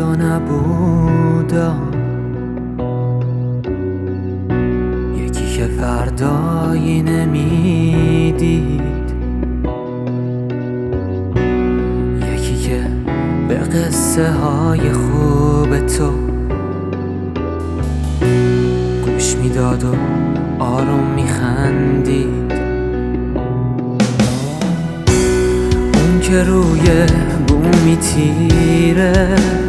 و نبودا، یکی که فردایی نمیدید، یکی که به قصه های خوب تو گوش میداد و آروم میخندید، اون که روی بومی تیره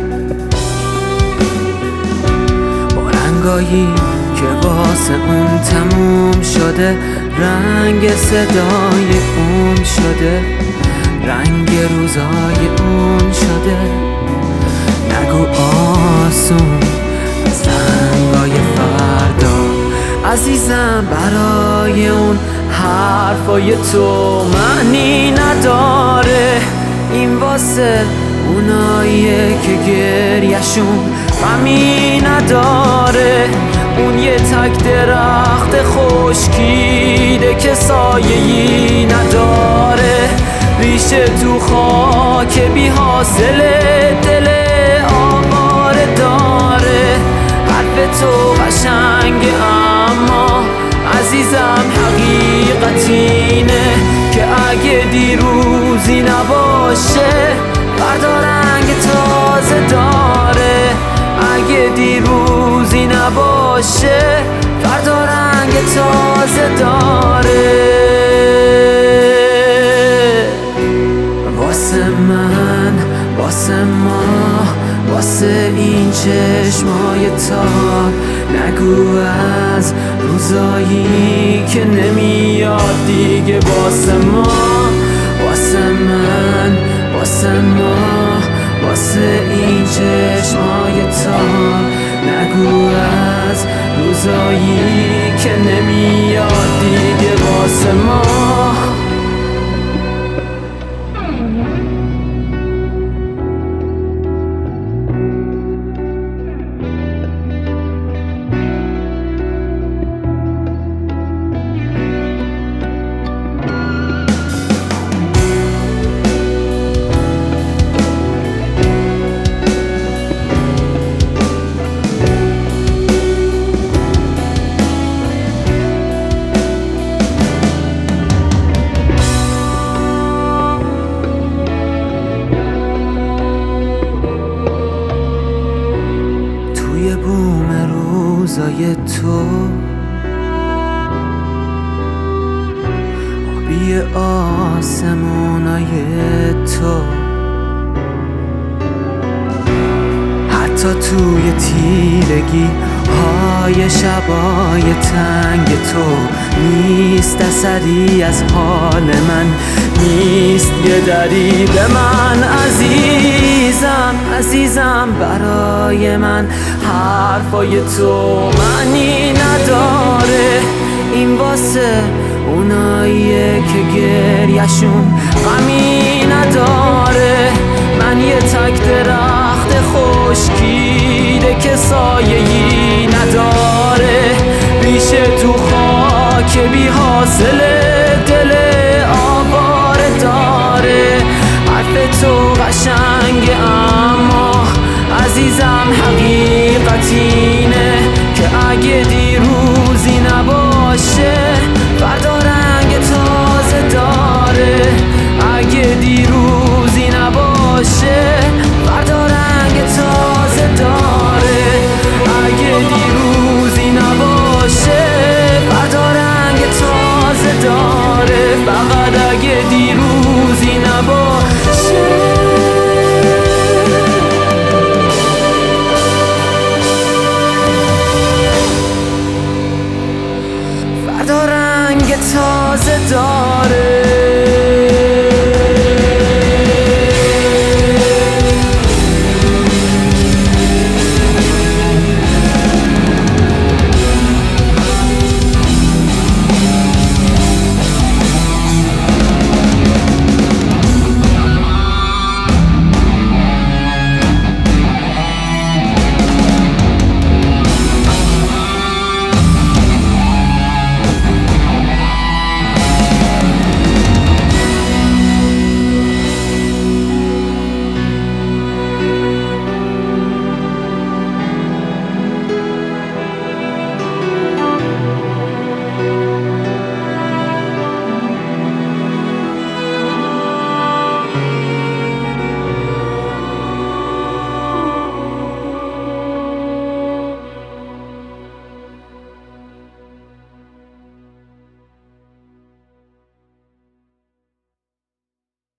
با رنگایی که واسه اون تموم شده، رنگ صدای اون شده، رنگ روزای اون شده. نگو آسون از رنگای فردا عزیزم، برای اون حرفای تو معنی نداره. این واسه اوناییه که گریهشون غمی نداره. اون یه تک درخت خشکیده که سایه‌ای نداره، ریشه تو خاک بی حاصله، دل آواره داره. حرف تو قشنگه اما عزیزم حقیقت اینه که اگه دیروزی نباشه فردا رنگ تازه داره. اگه دیروزی نباشه فردا رنگ تازه داره. واسه من، واسه ما، واسه این چشمای تار، نگو از روزایی که نمیاد دیگه. واسه ما، واسه من، واسه ما، واسه این چشمای تار، نگو از روزایی که نمیاد دیگه. واسه ما بوم روزای تو، آبی آسمونای تو، حتی توی تیرگی های شبای تنگ تو نیست اثری از حال من، نیست یه دری به من. عزیزم، عزیزم برای من حرفای تو معنی نداره. این واسه اوناییه که گریهشون غمی نداره. من یه تک درخت خشکیده که سایه‌ای نداره، ریشه تو خاک بی حاصله، دل آواره داره. حرف تو قشنگه اما عزیزم حقیقت اینه که اگه